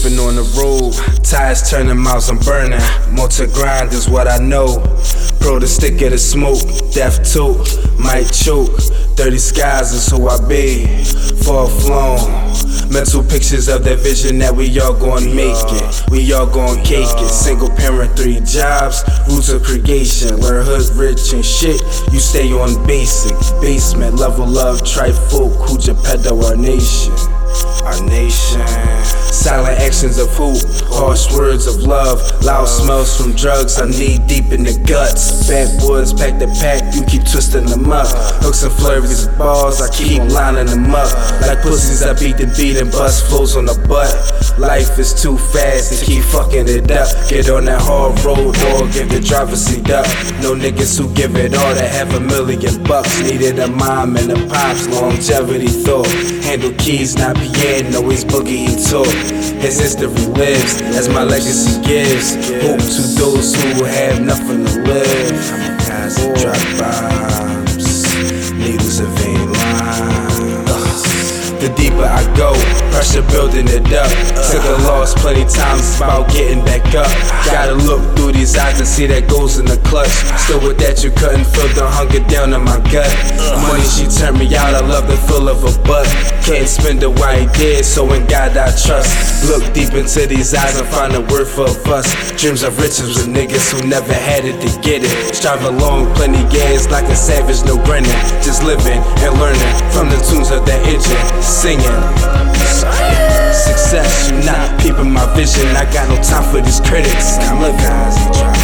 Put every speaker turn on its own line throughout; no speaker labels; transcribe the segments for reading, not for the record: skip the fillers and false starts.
whipping on the road. Tires turning, miles I'm burning. More to grind is what I know. Pro the stick of the smoke, death too, might choke. 30 skies is who I be, far flown. Mental pictures of that vision that we all gon' make it. We all gon' cake it. Single parent, 3 jobs, roots of creation. Learn hood rich and shit, you stay on basic. Basement level love, trifolk, who Geppetto, our nation. Our nation. Silent actions of hoop, harsh words of love, loud smells from drugs, I need deep in the guts. Backwoods, pack the pack, you keep twisting them up. Hooks and flurries of balls, I keep lining them up. Like pussies, I beat the beat and bust flows on the butt. Life is too fast to keep fucking it up. Get on that hard road, or give the driver's seat up. No niggas who give it all to have $1,000,000. Needed a mom and a pops, longevity thought. Handle keys, not piano, he's boogie, he talk. His history lives as my legacy gives hope to those who have nothing to live. Kamikaze drop bombs, needles and vein lines. The deeper I go, pressure building it up. Took a loss plenty times, it's about getting back up. Gotta look through these eyes and see that goes in the clutch. Still with that, you couldn't feel the hunger down in my gut. Money, she turned me out, I love the feel of a butt. Can't spend it while he did, so in God I trust. Look deep into these eyes and find the word for us. Dreams of riches with niggas who never had it to get it. Strive along plenty years like a savage, no grinning. Just living and learning from the tunes of that engine. Singing success, you not peeping my vision. I got no time for these critics. Kamikaze drop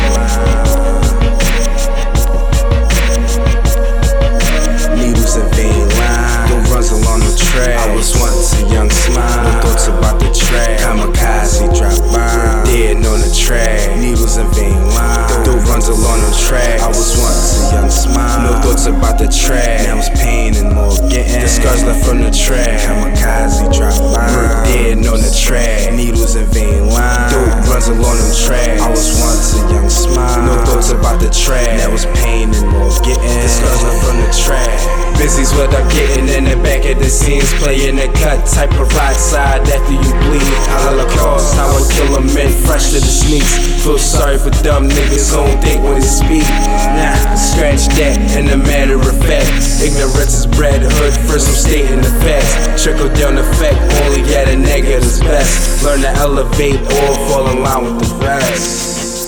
needles and vein line. Don't runs along the track. I was once a young smile. No thoughts about the track. Kamikaze drop by, dead on the track. Needles and vein line. Don't runs along the track. I was once a young smile. No thoughts about the track. Now it's pain and more getting. The scars left from the track. Kamikaze drop by, dead on the track. Needles and vein line. Dope runs along the track. I was once a young smile. No thoughts about the track. Now it's pain and more getting. The scars left from the track. Busy's what I'm getting in the back of the scenes. Playing the cut type of right side after you bleed. Holocaust, how I kill a man fresh to the sneaks. Feel sorry for dumb niggas who don't think when they speak. Nah, scratch that in a matter of fact. Ignorance is bred hood, first I'm stating the facts. Trickle down effect, only at a negative's best. Learn to elevate or fall in line with the rest.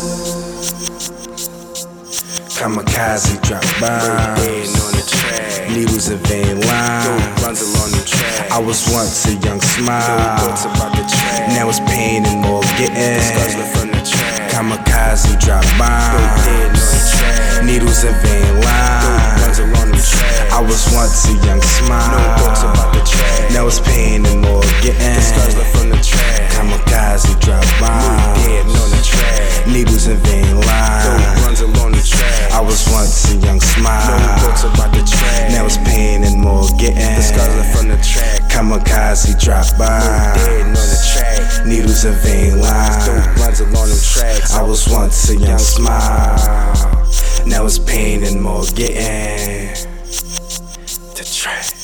Kamikaze drop by, needles and vein line. I was once a young smile. Now it's pain and more getting. Kamikaze drop by, needles and vein line. I was once a young smile. Now it's pain and more getting. Kamikaze drop by, needles and vein line. I was once a young smile. Now it's pain and more getting. Kamikaze drop by, needles and vein line. I was once a young smile. Now it's pain and more getting. The track.